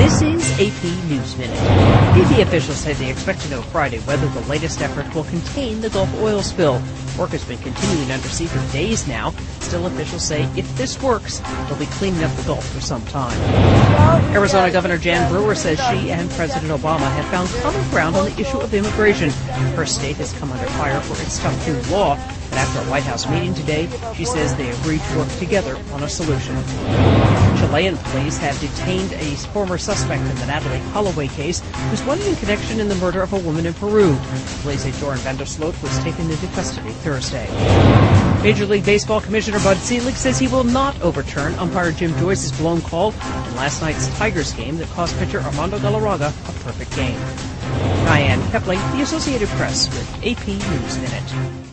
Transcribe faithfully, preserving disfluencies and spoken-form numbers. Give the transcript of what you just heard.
This is A P News Minute. B P officials say they expect to know Friday whether the latest effort will contain the Gulf oil spill. Work has been continuing undersea for days now. Still, officials say if this works, they'll be cleaning up the Gulf for some time. Arizona Governor Jan Brewer says she and President Obama have found common ground on the issue of immigration. Her state has come under fire for its tough new law, and after a White House meeting today, she says they agreed to work together on a solution. Chilean police have detained a former suspect in the Natalie Holloway case who's wanted in connection in the murder of a woman in Peru. Police say Joran van der Sloot was taken into custody Thursday. Major League Baseball Commissioner Bud Selig says he will not overturn umpire Jim Joyce's blown call in last night's Tigers game that cost pitcher Armando Galarraga a perfect game. Diane Kepling, The Associated Press, with A P News Minute.